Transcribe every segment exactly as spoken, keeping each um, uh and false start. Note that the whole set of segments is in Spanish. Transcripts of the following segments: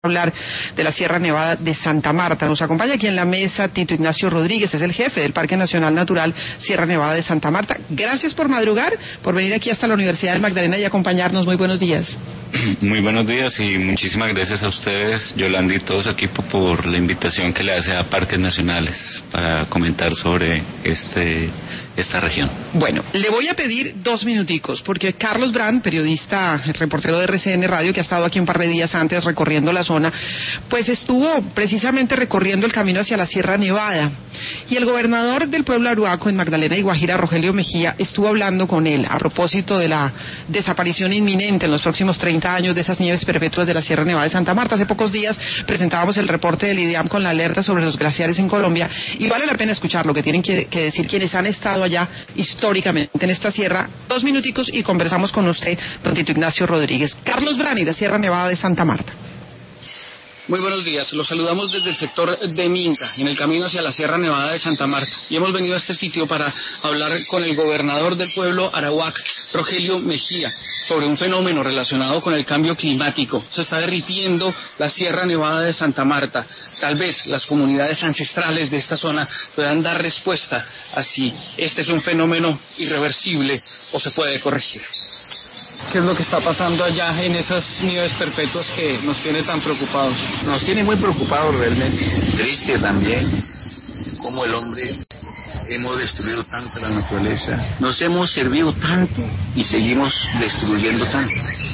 hablar de la Sierra Nevada de Santa Marta. Nos acompaña aquí en la mesa Tito Ignacio Rodríguez, es el jefe del Parque Nacional Natural Sierra Nevada de Santa Marta. Gracias por madrugar, por venir aquí hasta la Universidad del Magdalena y acompañarnos. Muy buenos días. Muy buenos días y muchísimas gracias a ustedes, Yolanda y todo su equipo, por la invitación que le hace a Parques Nacionales para comentar sobre este esta región. Bueno, le voy a pedir dos minuticos, porque Carlos Brand, periodista, reportero de R C N Radio, que ha estado aquí un par de días antes recorriendo la zona, pues estuvo precisamente recorriendo el camino hacia la Sierra Nevada. Y el gobernador del pueblo Arhuaco, en Magdalena y Guajira, Rogelio Mejía, estuvo hablando con él a propósito de la desaparición inminente en los próximos treinta años de esas nieves perpetuas de la Sierra Nevada de Santa Marta. Hace pocos días presentábamos el reporte del IDEAM con la alerta sobre los glaciares en Colombia, y vale la pena escuchar lo que tienen que, que decir quienes han estado allá históricamente en esta sierra. Dos minuticos y conversamos con usted, don Tito Ignacio Rodríguez. Carlos Brani, de Sierra Nevada de Santa Marta. Muy buenos días, los saludamos desde el sector de Minca, en el camino hacia la Sierra Nevada de Santa Marta, y hemos venido a este sitio para hablar con el gobernador del pueblo Arawak, Rogelio Mejía, sobre un fenómeno relacionado con el cambio climático. Se está derritiendo la Sierra Nevada de Santa Marta. Tal vez las comunidades ancestrales de esta zona puedan dar respuesta a si este es un fenómeno irreversible o se puede corregir. ¿Qué es lo que está pasando allá en esas nieves perpetuas que nos tiene tan preocupados? Nos tiene muy preocupados realmente, triste también, como el hombre hemos destruido tanto la naturaleza, nos hemos servido tanto y seguimos destruyendo tanto.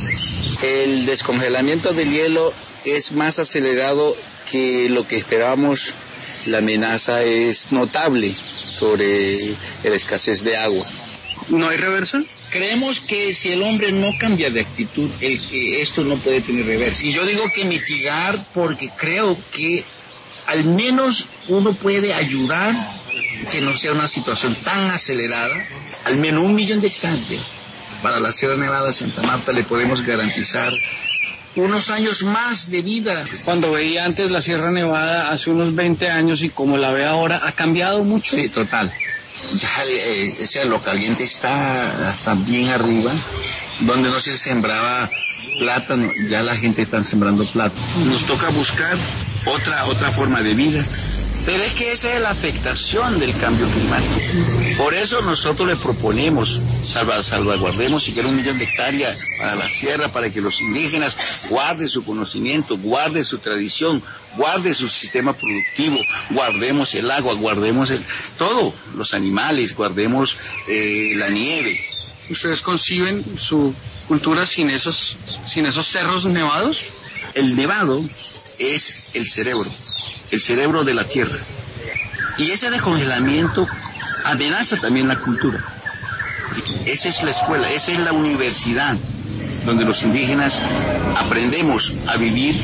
El descongelamiento del hielo es más acelerado que lo que esperábamos. La amenaza es notable sobre la escasez de agua. ¿No hay reversa? Creemos que si el hombre no cambia de actitud, el, eh, esto no puede tener reversa. Y yo digo que mitigar, porque creo que al menos uno puede ayudar que no sea una situación tan acelerada. Al menos un millón de hectáreas para la Sierra Nevada de Santa Marta le podemos garantizar unos años más de vida. Cuando veía antes la Sierra Nevada hace unos veinte años y como la ve ahora, ¿ha cambiado mucho? Sí, total. Ya eh, o sea, lo caliente está hasta bien arriba. Donde no se sembraba plátano, ya la gente está sembrando plátano. Nos toca buscar otra otra forma de vida. Pero es que esa es la afectación del cambio climático. Por eso nosotros le proponemos, salva, salvaguardemos siquiera un millón de hectáreas para la sierra, para que los indígenas guarden su conocimiento, guarden su tradición, guarden su sistema productivo, guardemos el agua, guardemos el, todo, los animales, guardemos eh, la nieve. ¿Ustedes conciben su cultura sin esos, sin esos cerros nevados? El nevado es el cerebro. El cerebro de la tierra. Y ese descongelamiento amenaza también la cultura. Esa es la escuela, esa es la universidad, donde los indígenas aprendemos a vivir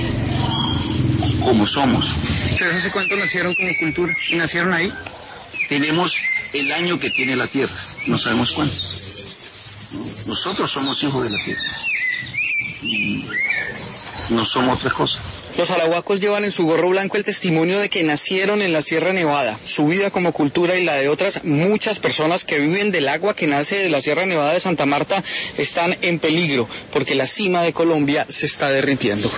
como somos. ¿Ustedes hace cuánto nacieron como cultura? ¿Y nacieron ahí? Tenemos el año que tiene la tierra, no sabemos cuándo. Nosotros somos hijos de la tierra. Y no somos otra cosa. Los arahuacos llevan en su gorro blanco el testimonio de que nacieron en la Sierra Nevada. Su vida como cultura y la de otras muchas personas que viven del agua que nace de la Sierra Nevada de Santa Marta están en peligro, porque la cima de Colombia se está derritiendo.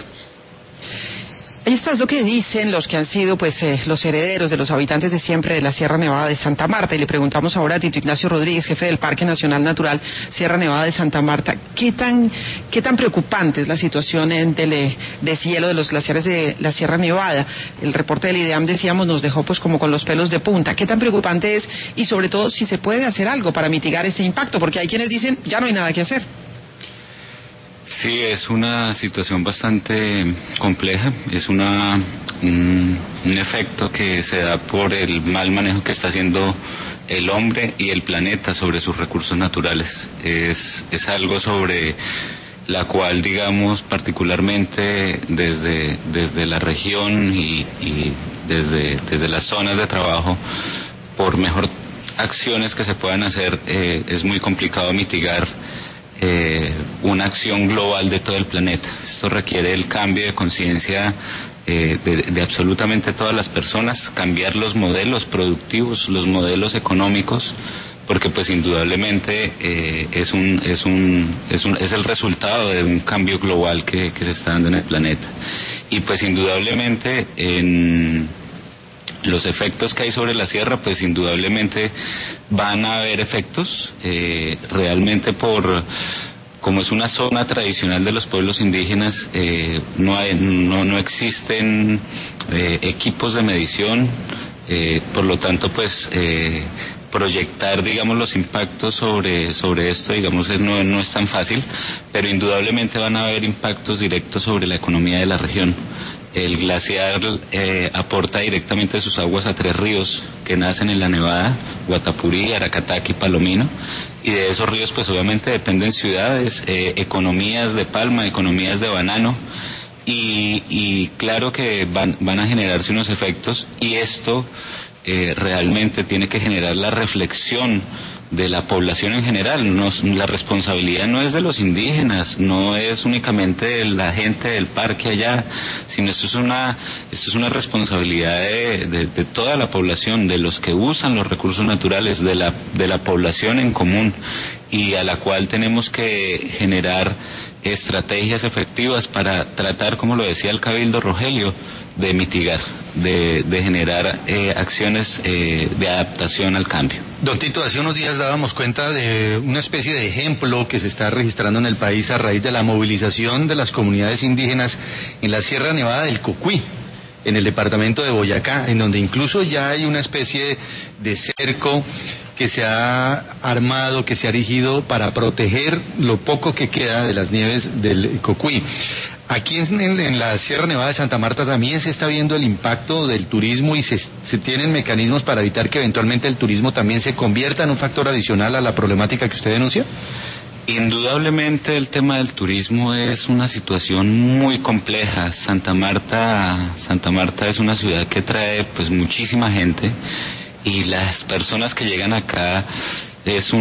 Ahí está, es lo que dicen los que han sido pues eh, los herederos de los habitantes de siempre de la Sierra Nevada de Santa Marta. Y le preguntamos ahora a Tito Ignacio Rodríguez, jefe del Parque Nacional Natural Sierra Nevada de Santa Marta, ¿qué tan qué tan preocupante es la situación en del deshielo de los glaciares de la Sierra Nevada? El reporte del IDEAM, decíamos, nos dejó pues como con los pelos de punta. ¿Qué tan preocupante es? Y sobre todo, si se puede hacer algo para mitigar ese impacto, porque hay quienes dicen, ya no hay nada que hacer. Sí, es una situación bastante compleja, es una un, un efecto que se da por el mal manejo que está haciendo el hombre y el planeta sobre sus recursos naturales. Es, es algo sobre la cual, digamos, particularmente desde, desde la región y, y desde, desde las zonas de trabajo, por mejor acciones que se puedan hacer, eh, es muy complicado mitigar Eh, una acción global de todo el planeta. Esto requiere el cambio de conciencia eh, de, de absolutamente todas las personas, cambiar los modelos productivos, los modelos económicos, porque pues indudablemente eh, es un es un es un es el resultado de un cambio global que, que se está dando en el planeta. Y pues indudablemente en los efectos que hay sobre la sierra, pues indudablemente van a haber efectos, eh, realmente por, como es una zona tradicional de los pueblos indígenas, eh, no hay, no, no existen eh, equipos de medición, eh, por lo tanto pues eh, proyectar, digamos, los impactos sobre sobre esto, digamos, no, no es tan fácil, pero indudablemente van a haber impactos directos sobre la economía de la región. El glaciar eh, aporta directamente sus aguas a tres ríos que nacen en la Nevada, Guatapurí, Aracataca y Palomino, y de esos ríos pues obviamente dependen ciudades, eh, economías de palma, economías de banano, y, y claro que van, van a generarse unos efectos, y esto eh, realmente tiene que generar la reflexión de la población en general. No, la responsabilidad no es de los indígenas, no es únicamente de la gente del parque allá, sino esto es una esto es una responsabilidad de, de, de toda la población, de los que usan los recursos naturales, de la de la población en común, y a la cual tenemos que generar estrategias efectivas para tratar, como lo decía el Cabildo Rogelio, de mitigar, de, de generar eh, acciones eh, de adaptación al cambio. Don Tito, hace unos días dábamos cuenta de una especie de ejemplo que se está registrando en el país a raíz de la movilización de las comunidades indígenas en la Sierra Nevada del Cocuy, en el departamento de Boyacá, en donde incluso ya hay una especie de cerco que se ha armado, que se ha erigido para proteger lo poco que queda de las nieves del Cocuy. Aquí en, en, en la Sierra Nevada de Santa Marta también se está viendo el impacto del turismo y se, se tienen mecanismos para evitar que eventualmente el turismo también se convierta en un factor adicional a la problemática que usted denuncia. Indudablemente el tema del turismo es una situación muy compleja. Santa Marta, Santa Marta es una ciudad que trae pues muchísima gente, y las personas que llegan acá es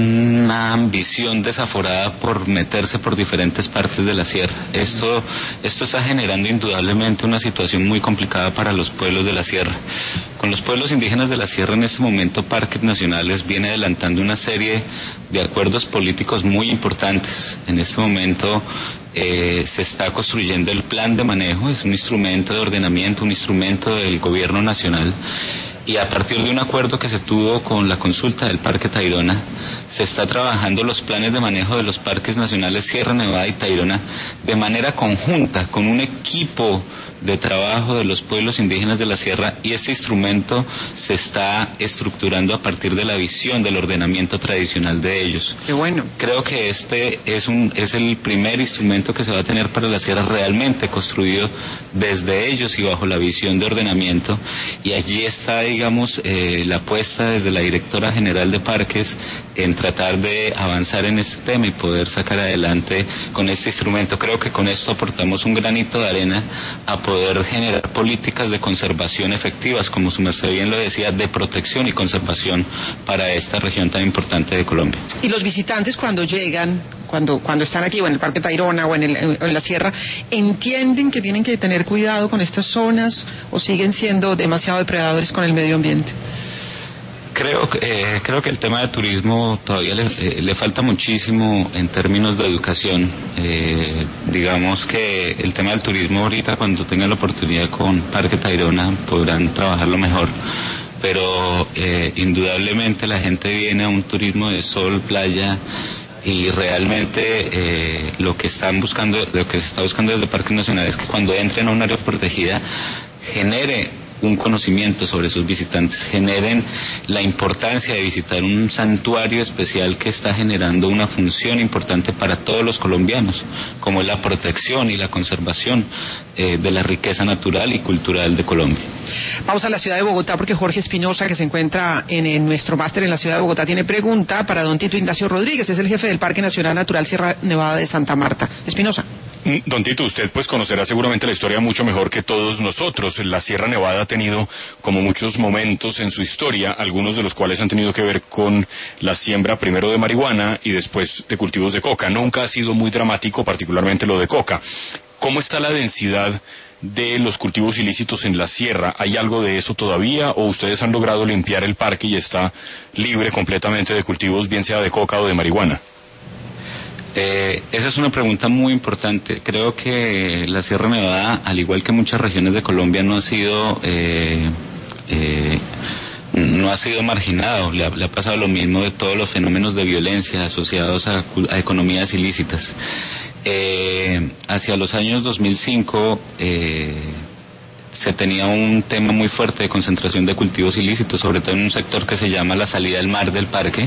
una ambición desaforada por meterse por diferentes partes de la sierra. Esto, esto está generando indudablemente una situación muy complicada para los pueblos de la sierra. Con los pueblos indígenas de la sierra en este momento Parques Nacionales viene adelantando una serie de acuerdos políticos muy importantes. En este momento eh, se está construyendo el plan de manejo, es un instrumento de ordenamiento, un instrumento del gobierno nacional. Y a partir de un acuerdo que se tuvo con la consulta del Parque Tayrona, se está trabajando los planes de manejo de los parques nacionales Sierra Nevada y Tayrona de manera conjunta, con un equipo de trabajo de los pueblos indígenas de la sierra, y este instrumento se está estructurando a partir de la visión del ordenamiento tradicional de ellos. Qué bueno. Creo que este es un es el primer instrumento que se va a tener para la sierra realmente construido desde ellos y bajo la visión de ordenamiento, y allí está, digamos, eh, la apuesta desde la directora general de parques en tratar de avanzar en este tema y poder sacar adelante con este instrumento. Creo que con esto aportamos un granito de arena a poder generar políticas de conservación efectivas, como su merced bien lo decía, de protección y conservación para esta región tan importante de Colombia. Y los visitantes cuando llegan, cuando cuando están aquí o en el Parque Tayrona o en, el, en la sierra, ¿entienden que tienen que tener cuidado con estas zonas o siguen siendo demasiado depredadores con el medio ambiente? Creo, eh, creo que el tema de turismo todavía le, eh, le falta muchísimo en términos de educación. Eh, digamos que el tema del turismo ahorita, cuando tengan la oportunidad con Parque Tayrona, podrán trabajarlo mejor. Pero eh, indudablemente la gente viene a un turismo de sol, playa, y realmente eh, lo que están buscando, lo que se está buscando desde Parques Nacionales es que cuando entren a un área protegida genere un conocimiento sobre sus visitantes, generen la importancia de visitar un santuario especial que está generando una función importante para todos los colombianos, como es la protección y la conservación eh, de la riqueza natural y cultural de Colombia. Vamos a la ciudad de Bogotá porque Jorge Espinosa, que se encuentra en, en nuestro máster en la ciudad de Bogotá, tiene pregunta para don Tito Ignacio Rodríguez, es el jefe del Parque Nacional Natural Sierra Nevada de Santa Marta. Espinosa. Don Tito, usted pues conocerá seguramente la historia mucho mejor que todos nosotros. La Sierra Nevada ha tenido como muchos momentos en su historia, algunos de los cuales han tenido que ver con la siembra primero de marihuana y después de cultivos de coca. Nunca ha sido muy dramático, particularmente lo de coca. ¿Cómo está la densidad de los cultivos ilícitos en la sierra. ¿Hay algo de eso todavía o ustedes han logrado limpiar el parque y está libre completamente de cultivos, bien sea de coca o de marihuana? Eh, esa es una pregunta muy importante. Creo que la Sierra Nevada, al igual que muchas regiones de Colombia, no ha sido eh, eh, no ha sido marginado. Le ha, le ha pasado lo mismo de todos los fenómenos de violencia asociados a, a economías ilícitas. Eh, hacia los años dos mil cinco eh, se tenía un tema muy fuerte de concentración de cultivos ilícitos, sobre todo en un sector que se llama la salida del mar del parque.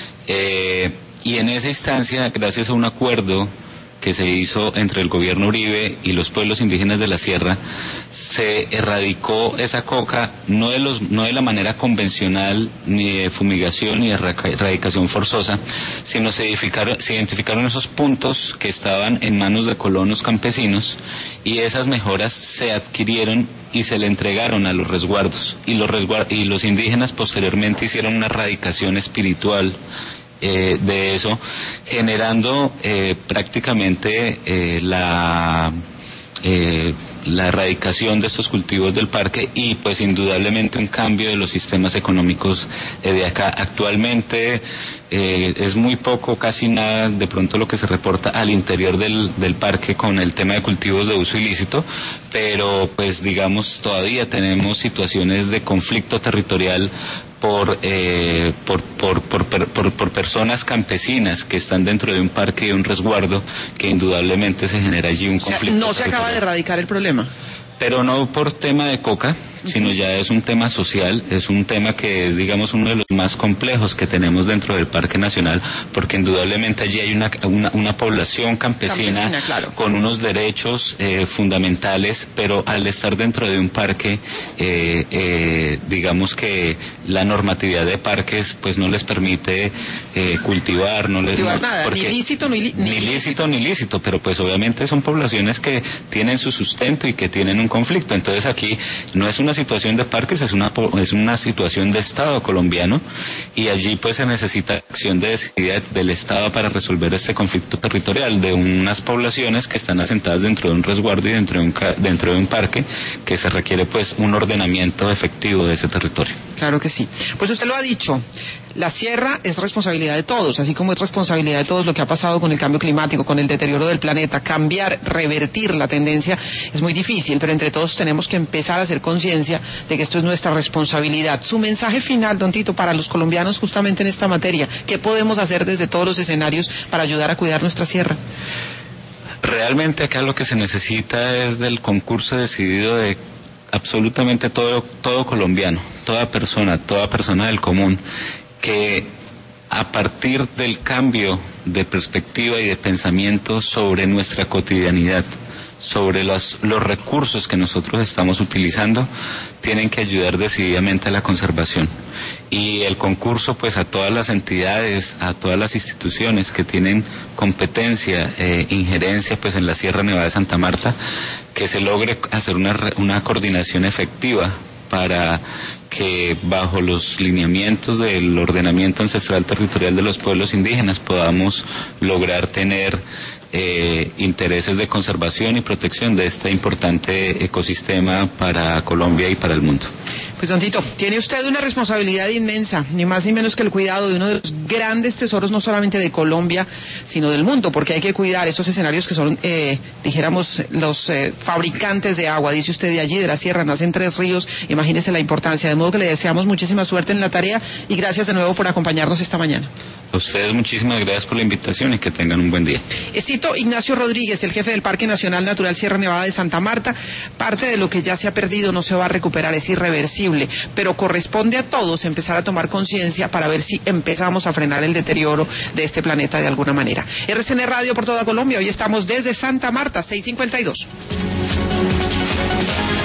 Eh, Y en esa instancia, gracias a un acuerdo que se hizo entre el gobierno Uribe y los pueblos indígenas de la sierra, se erradicó esa coca, no de los, no de la manera convencional, ni de fumigación, ni de erradicación forzosa, sino se identificaron, se identificaron esos puntos que estaban en manos de colonos campesinos, y esas mejoras se adquirieron y se le entregaron a los resguardos, y los, resguard- y los indígenas posteriormente hicieron una erradicación espiritual Eh, de eso, generando eh, prácticamente eh, la eh, la erradicación de estos cultivos del parque y pues indudablemente un cambio de los sistemas económicos eh, de acá. Actualmente eh, es muy poco, casi nada de pronto lo que se reporta al interior del, del parque con el tema de cultivos de uso ilícito, pero pues digamos todavía tenemos situaciones de conflicto territorial por, eh, por, por, por, por, por personas campesinas que están dentro de un parque y un resguardo, que indudablemente se genera allí un conflicto. O sea, no se acaba de erradicar el problema. Pero no por tema de coca, sino ya es un tema social, es un tema que es, digamos, uno de los más complejos que tenemos dentro del Parque Nacional, porque indudablemente allí hay una, una, una población campesina, campesina claro, con unos derechos eh, fundamentales, pero al estar dentro de un parque, eh, eh, digamos que la normatividad de parques pues no les permite eh, cultivar, no les... Cultivar no, nada, porque, ni lícito ni, li, ni, ni lícito ni lícito, pero pues obviamente son poblaciones que tienen su sustento y que tienen un conflicto. Entonces aquí no es una situación de parques, es una es una situación de Estado colombiano, y allí pues se necesita acción de decidida del Estado para resolver este conflicto territorial de unas poblaciones que están asentadas dentro de un resguardo y dentro de un dentro de un parque, que se requiere pues un ordenamiento efectivo de ese territorio. Claro que sí. Pues usted lo ha dicho, la sierra es responsabilidad de todos, así como es responsabilidad de todos lo que ha pasado con el cambio climático, con el deterioro del planeta. Cambiar, revertir la tendencia es muy difícil, pero entre todos tenemos que empezar a hacer conciencia de que esto es nuestra responsabilidad. Su mensaje final, don Tito, para los colombianos justamente en esta materia, ¿qué podemos hacer desde todos los escenarios para ayudar a cuidar nuestra sierra? Realmente acá lo que se necesita es del concurso decidido de absolutamente todo, todo colombiano, toda persona, toda persona del común, que a partir del cambio de perspectiva y de pensamiento sobre nuestra cotidianidad, sobre los, los recursos que nosotros estamos utilizando, tienen que ayudar decididamente a la conservación. Y el concurso pues a todas las entidades, a todas las instituciones que tienen competencia, eh, injerencia pues en la Sierra Nevada de Santa Marta, que se logre hacer una, una coordinación efectiva para que bajo los lineamientos del ordenamiento ancestral territorial de los pueblos indígenas podamos lograr tener eh, intereses de conservación y protección de este importante ecosistema para Colombia y para el mundo. Pues don Tito, tiene usted una responsabilidad inmensa, ni más ni menos que el cuidado de uno de los grandes tesoros no solamente de Colombia, sino del mundo, porque hay que cuidar esos escenarios que son, eh, dijéramos, los eh, fabricantes de agua. Dice usted, de allí, de la sierra, nacen tres ríos, imagínese la importancia. De modo que le deseamos muchísima suerte en la tarea y gracias de nuevo por acompañarnos esta mañana. A ustedes muchísimas gracias por la invitación y que tengan un buen día. Es Tito Ignacio Rodríguez, el jefe del Parque Nacional Natural Sierra Nevada de Santa Marta. Parte de lo que ya se ha perdido no se va a recuperar, es irreversible, pero corresponde a todos empezar a tomar conciencia para ver si empezamos a frenar el deterioro de este planeta de alguna manera. R C N Radio por toda Colombia, hoy estamos desde Santa Marta, seis cincuenta y dos.